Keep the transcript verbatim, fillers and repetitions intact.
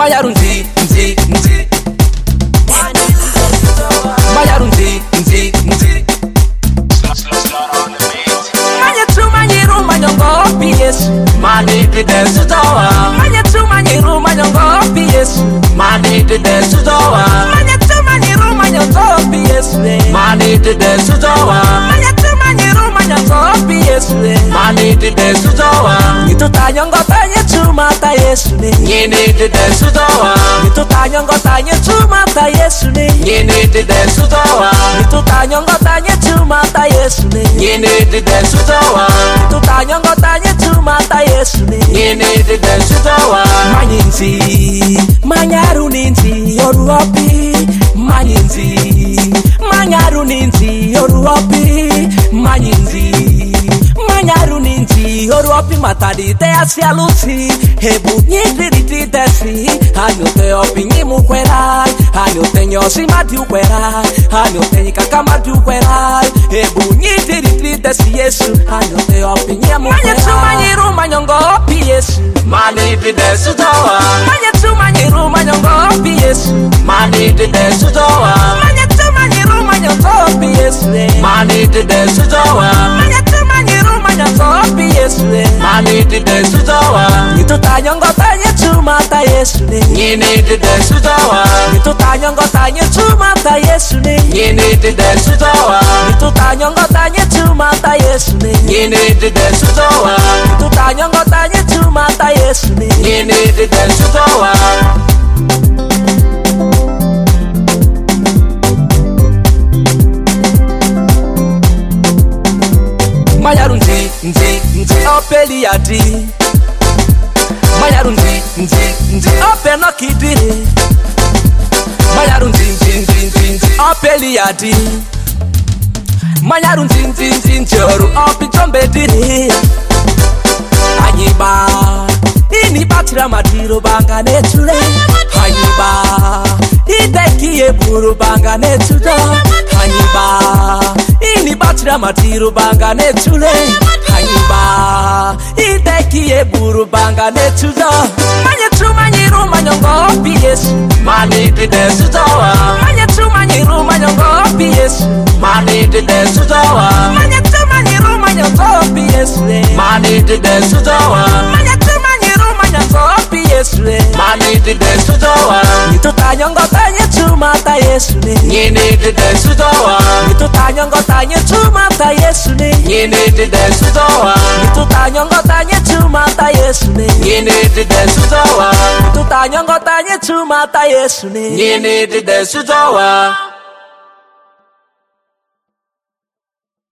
Mayarunzi, nzi, nzi. Mayarunzi, nzi, nzi. Manyetu manyiru manyongo pies. Mani de desudoa. Manyetu manyiru manyongo pies. Mani de desudoa. Manyetu manyiru manyongo pies. Mani de desudoa. Manyetu manyiru manyongo pies. Mani de desudoa. Itu tanyongo tanya cuma ta Yesu ni. Ini de desudoa. Itu tanyongo tanya cuma ta Yesu ni. Ini de desudoa. Itu tanyongo tanya cuma ta Yesu ni. Ini de desudoa. Itu tanyongo tanya cuma ta Yesu ni. Ini de desudoa. Manyinzi, manyaruninzi yoruopi. Manyinzi, manyaruninzi yoruopi. Manyinzi, manyaruninzi yoruopi matadi te asialusi. Hebu nyidiri desi. Hanyo te opinyi mukwera. Hanyo te nyosi mati ukwera. Hanyo te nyikaka mati ukwera. Hebu nyidiri desi Yesu. Hanyo te opinyi mukwera. Manyetu manyiru manyongo pi Yesu. Mani de desu doa. Manyetu manyiru manyongo pi Yesu. Mani de desu doa. Manyetu manyiru manyongo pi Yesu. Mani de desu doa. Manyetu manyiru manyongo pi Yesu. Mani de desu doa. Itu tanyongo tanya cuma ta Yesu ni. Ini de desu doa. Itu tanyongo tanya cuma ta Yesu ni. Ini de desu doa. Itu tanyongo tanya cuma ta Yesu ni. Ini de desu doa. Itu tanyongo tanya cuma ta Yesu ni. Ini de desu doa. Mayarunzi, nzi, nzi, opeli yadi. Mayarunzi, nzi, nzi, ope no kidiri. Mayarunzi, nzi, nzi, nzi, nzi, opeli yadi. Mayarunzi, nzi, nzi, nzi, oru opi jombe diri. Anyiba, ini batira madiro banga neture. Anyiba, ideki eburu banga neture. Anyiba, ini batira madiro banga neture. Anyiba, ideki eburu banga neture. Manyetu manyiru manyongo pi Yesu. Mani de desu doa. Manyetu manyiru manyongo pi Yesu. Mani de desu doa. Manyetu manyiru manyongo pi Yesu. Mani de desu doa. Manyetu manyiru manyongo pi Yesu. Mani de desu doa. Itu tanyongo tanya cuma ta Yesu ni. Ini de desu doa. Itu tanyongo tanya cuma ta Yesu ni. Ini de desu doa. Itu tanyongo tanya cuma ta Yesu ni. Ini de desu doa. Itu tanyongo tanya cuma ta Yesu ni. Ini de desu doa.